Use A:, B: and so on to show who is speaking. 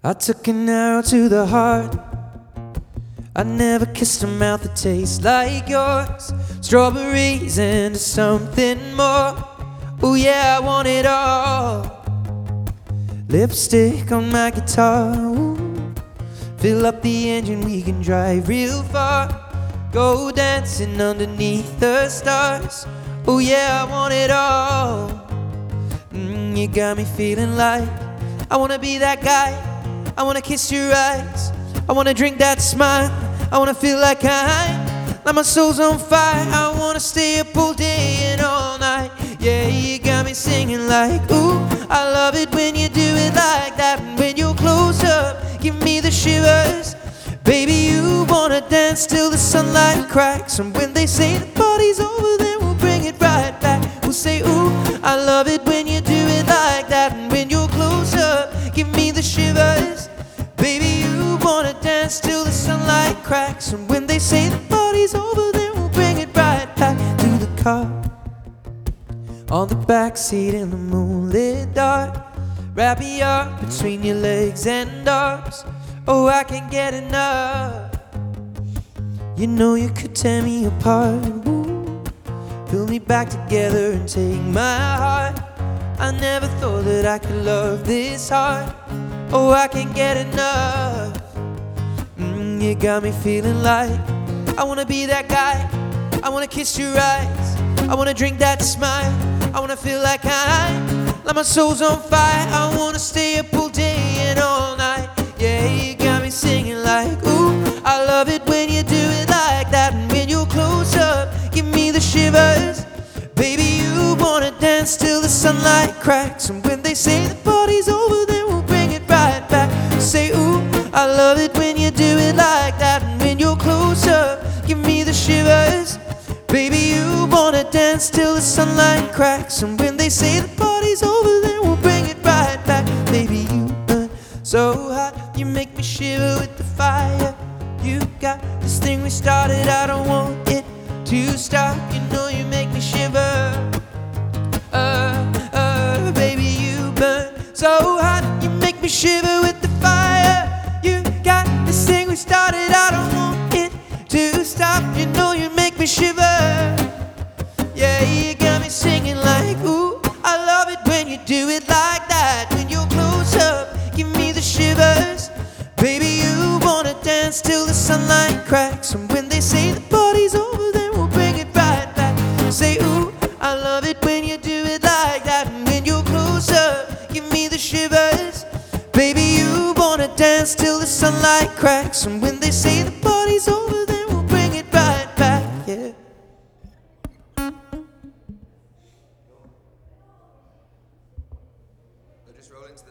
A: I took an arrow to the heart. I never kissed a mouth that tastes like yours. Strawberries and something more. Oh yeah, I want it all. Lipstick on my guitar. Ooh. Fill up the engine, we can drive real far. Go dancing underneath the stars. Oh yeah, I want it all. You got me feeling like I wanna be that guy. I wanna kiss your eyes. I wanna drink that smile. I wanna feel like like my soul's on fire. I wanna stay up all day and all night. Yeah, you got me singing like, ooh, I love it when you do it like that. And when you're close up, give me the shivers. Baby, you wanna dance till the sunlight cracks. And when they say the party's over, then we'll bring it right back. We'll say, ooh, I love it when you do it like that. And when you're close up, give me the shivers. Baby, you wanna dance till the sunlight cracks. And when they say the party's over, then we'll bring it right back to the car. On the backseat in the moonlit dark. Wrap me up between your legs and arms. Oh, I can't get enough. You know you could tear me apart. Ooh, pull me back together and take my heart. I never thought that I could love this hard. Oh, I can't get enough. You got me feeling like I wanna be that guy. I wanna kiss your eyes. I wanna drink that smile. I wanna feel like my soul's on fire. I wanna stay up all day and all night. Yeah, you got me singing like, ooh, I love it when you do it like that. And when you're close up, give me the shivers. Baby, you wanna dance till the sunlight cracks. And when they say the party's over, then we'll bring it right back. Say, ooh, I love it when you do it like that. And when you're close up, give me the shivers. Baby, you wanna dance till the sunlight cracks. And when they say the party's over, then we'll bring it right back. Baby, you burn so hot, you make me shiver with the fire. You got this thing we started, I don't want it to stop. You know you make me shiver. Baby, you burn so hot, you make me shiver with the fire. You got this thing we started, I don't want it to stop. You know you make me shiver. Yeah, you got me singing like, ooh, I love it when you do it like that. When you're close up, give me the shivers. Baby, you wanna dance till the sunlight cracks. And when they say the party's over, then we'll bring it right back. Say, ooh, I love it when you do it like that. And when you're close up, give me the shivers. Baby, you wanna dance till the sunlight cracks. And when they say the